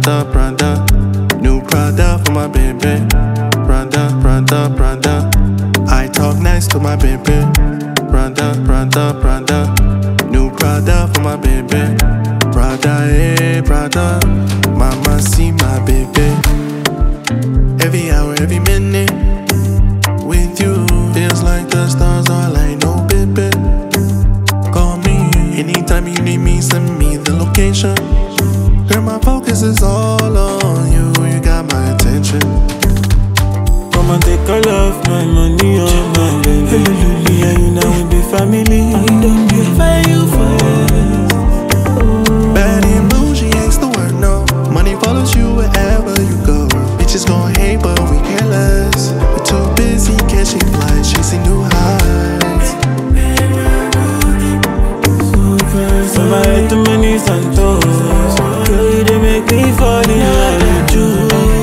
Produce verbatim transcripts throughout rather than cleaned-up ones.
Prada, Prada. New Prada for my baby. Prada, Prada, Prada. I talk nice to my baby. Prada, Prada, Prada. New Prada for my baby. Prada, eh, Prada. Mama see my baby. Every hour, every minute with you feels like the stars are like no baby. Call me anytime you need me, send me the location. Girl, my focus is all on you. You got my attention. Come and take all of my money, oh my baby. Me and you now we be family. I don't be for you first. Bad and bougie ain't the word, no. Money follows you wherever you go. Bitches gon' hate, but we care less. We're too busy catching flights, chasing new highs. So my head too many Santos. Girl, you dey make me fall in love with you.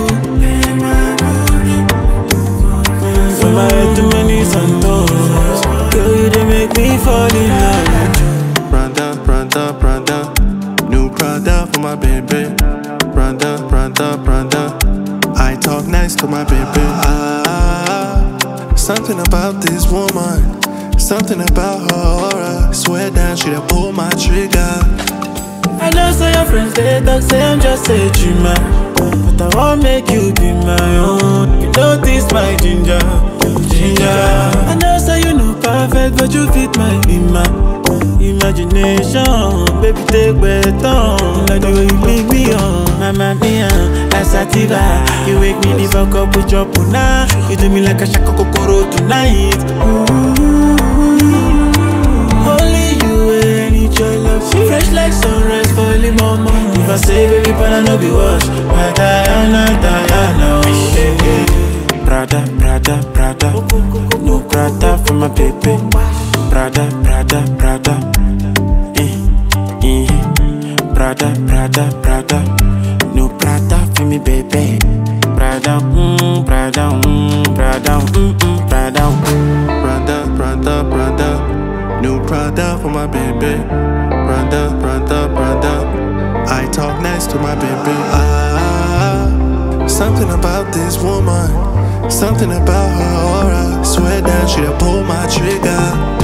So my head too many Santos. Girl, you dey make me fall in love with you. Prada, Prada, Prada. New Prada for my baby. Prada, Prada, Prada. I talk nice to my baby. Ah, something about this woman. Something about her aura. Swear down, she done pull my trigger. I know so your friends they talk, say I'm just a dreamer, but I won't make you be my own. You notice my ginger, ginger. I know so you know perfect, but you fit my ima- imagination. Baby, take better, like the way you leave me on. Mamma mia, la sativa. You wake me the fuck up with your puna. You do me like a shaka kokoro tonight. Ooh. Only you and each your love. Fresh like sunrise, falling mama. If I say baby, but I know be wash. I Diana, Diana, oh, eh, eh. Prada, Prada, Prada. No Prada for my baby. Prada, Prada, Prada. Eh, eh. Prada, Prada, Prada. No Prada for me baby. Prada, mm, Prada, mm, Prada, mm, mm, Prada, mm. Prada, Prada, Prada. New Prada for my baby. Prada, Prada, Prada. I talk nice to my baby. Ah, something about this woman. Something about her aura. Swear down, she done pull my trigger.